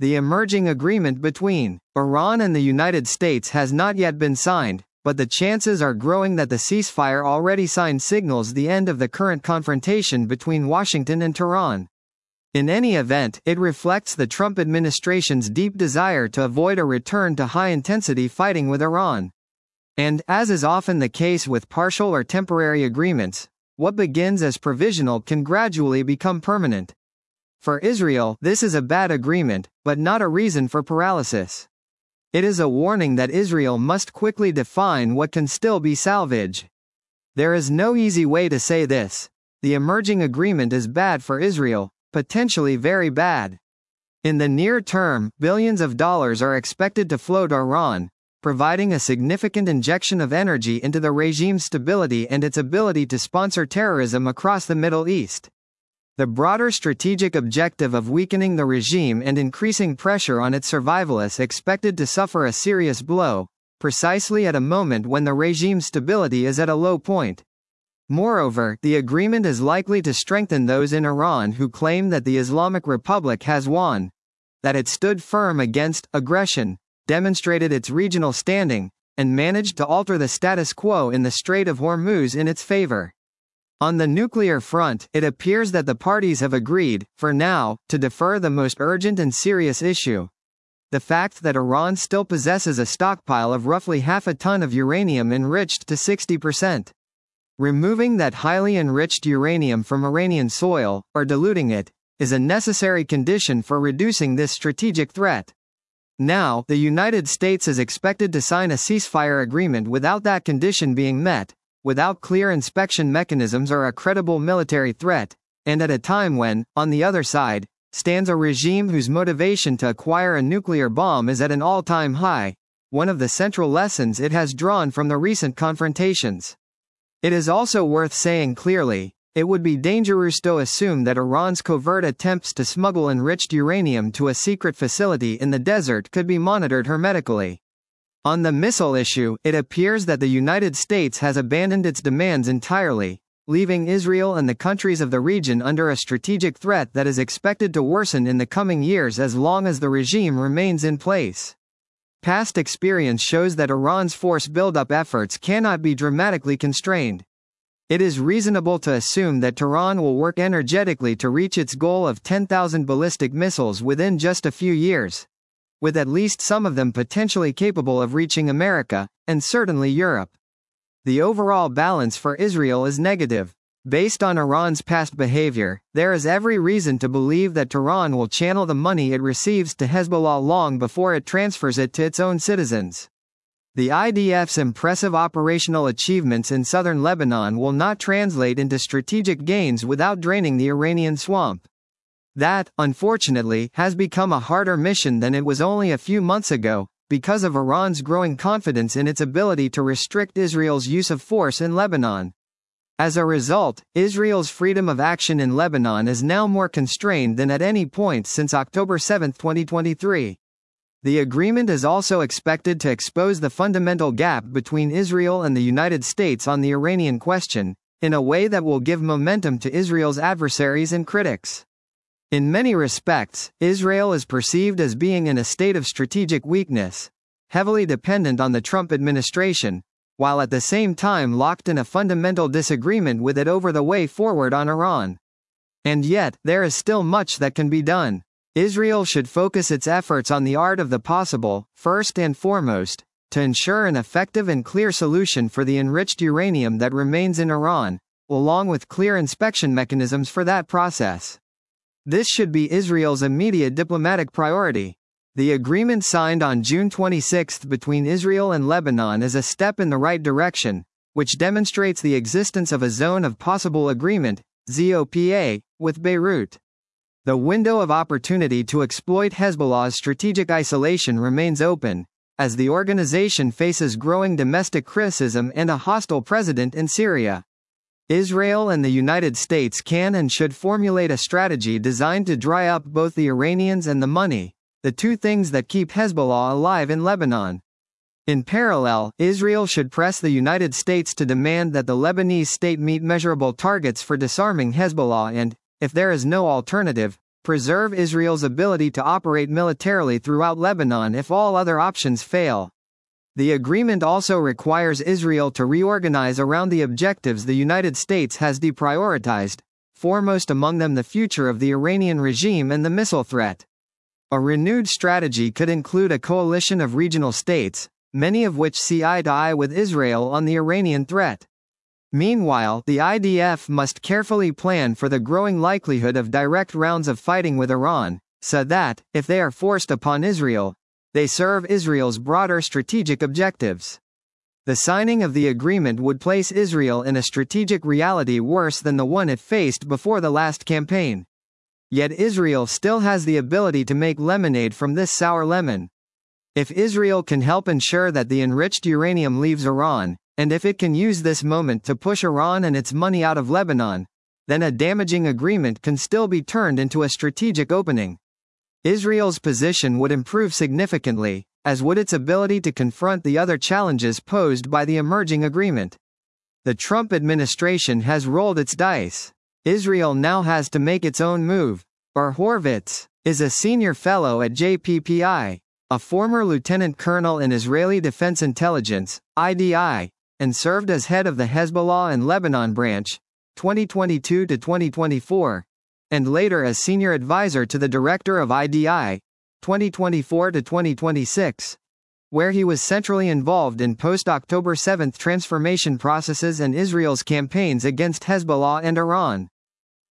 The emerging agreement between Iran and the United States has not yet been signed, but the chances are growing that the ceasefire already signed signals the end of the current confrontation between Washington and Tehran. In any event, it reflects the Trump administration's deep desire to avoid a return to high-intensity fighting with Iran. And, as is often the case with partial or temporary agreements, what begins as provisional can gradually become permanent. For Israel, this is a bad agreement, but not a reason for paralysis. It is a warning that Israel must quickly define what can still be salvage. There is no easy way to say this. The emerging agreement is bad for Israel, potentially very bad. In the near term, billions of dollars are expected to flow to Iran, providing a significant injection of energy into the regime's stability and its ability to sponsor terrorism across the Middle East. The broader strategic objective of weakening the regime and increasing pressure on its survival is expected to suffer a serious blow, precisely at a moment when the regime's stability is at a low point. Moreover, the agreement is likely to strengthen those in Iran who claim that the Islamic Republic has won, that it stood firm against aggression, demonstrated its regional standing, and managed to alter the status quo in the Strait of Hormuz in its favor. On the nuclear front, it appears that the parties have agreed, for now, to defer the most urgent and serious issue: the fact that Iran still possesses a stockpile of roughly half a ton of uranium enriched to 60%. Removing that highly enriched uranium from Iranian soil, or diluting it, is a necessary condition for reducing this strategic threat. Now, the United States is expected to sign a ceasefire agreement without that condition being met, without clear inspection mechanisms or a credible military threat, and at a time when, on the other side, stands a regime whose motivation to acquire a nuclear bomb is at an all-time high, one of the central lessons it has drawn from the recent confrontations. It is also worth saying clearly, it would be dangerous to assume that Iran's covert attempts to smuggle enriched uranium to a secret facility in the desert could be monitored hermetically. On the missile issue, it appears that the United States has abandoned its demands entirely, leaving Israel and the countries of the region under a strategic threat that is expected to worsen in the coming years as long as the regime remains in place. Past experience shows that Iran's force buildup efforts cannot be dramatically constrained. It is reasonable to assume that Tehran will work energetically to reach its goal of 10,000 ballistic missiles within just a few years, with at least some of them potentially capable of reaching America, and certainly Europe. The overall balance for Israel is negative. Based on Iran's past behavior, there is every reason to believe that Tehran will channel the money it receives to Hezbollah long before it transfers it to its own citizens. The IDF's impressive operational achievements in southern Lebanon will not translate into strategic gains without draining the Iranian swamp. That, unfortunately, has become a harder mission than it was only a few months ago, because of Iran's growing confidence in its ability to restrict Israel's use of force in Lebanon. As a result, Israel's freedom of action in Lebanon is now more constrained than at any point since October 7, 2023. The agreement is also expected to expose the fundamental gap between Israel and the United States on the Iranian question, in a way that will give momentum to Israel's adversaries and critics. In many respects, Israel is perceived as being in a state of strategic weakness, heavily dependent on the Trump administration, while at the same time locked in a fundamental disagreement with it over the way forward on Iran. And yet, there is still much that can be done. Israel should focus its efforts on the art of the possible, first and foremost, to ensure an effective and clear solution for the enriched uranium that remains in Iran, along with clear inspection mechanisms for that process. This should be Israel's immediate diplomatic priority. The agreement signed on June 26 between Israel and Lebanon is a step in the right direction, which demonstrates the existence of a zone of possible agreement, ZOPA, with Beirut. The window of opportunity to exploit Hezbollah's strategic isolation remains open, as the organization faces growing domestic criticism and a hostile president in Syria. Israel and the United States can and should formulate a strategy designed to dry up both the Iranians and the money, the two things that keep Hezbollah alive in Lebanon. In parallel, Israel should press the United States to demand that the Lebanese state meet measurable targets for disarming Hezbollah and, if there is no alternative, preserve Israel's ability to operate militarily throughout Lebanon if all other options fail. The agreement also requires Israel to reorganize around the objectives the United States has deprioritized, foremost among them the future of the Iranian regime and the missile threat. A renewed strategy could include a coalition of regional states, many of which see eye to eye with Israel on the Iranian threat. Meanwhile, the IDF must carefully plan for the growing likelihood of direct rounds of fighting with Iran, so that, if they are forced upon Israel, they serve Israel's broader strategic objectives. The signing of the agreement would place Israel in a strategic reality worse than the one it faced before the last campaign. Yet Israel still has the ability to make lemonade from this sour lemon. If Israel can help ensure that the enriched uranium leaves Iran, and if it can use this moment to push Iran and its money out of Lebanon, then a damaging agreement can still be turned into a strategic opening. Israel's position would improve significantly, as would its ability to confront the other challenges posed by the emerging agreement. The Trump administration has rolled its dice. Israel now has to make its own move. Bar Horvitz is a senior fellow at JPPI, a former lieutenant colonel in Israeli Defense Intelligence, IDI, and served as head of the Hezbollah and Lebanon branch, 2022 to 2024, and later as senior advisor to the director of IDI, 2024 to 2026, where he was centrally involved in post-October 7 transformation processes and Israel's campaigns against Hezbollah and Iran.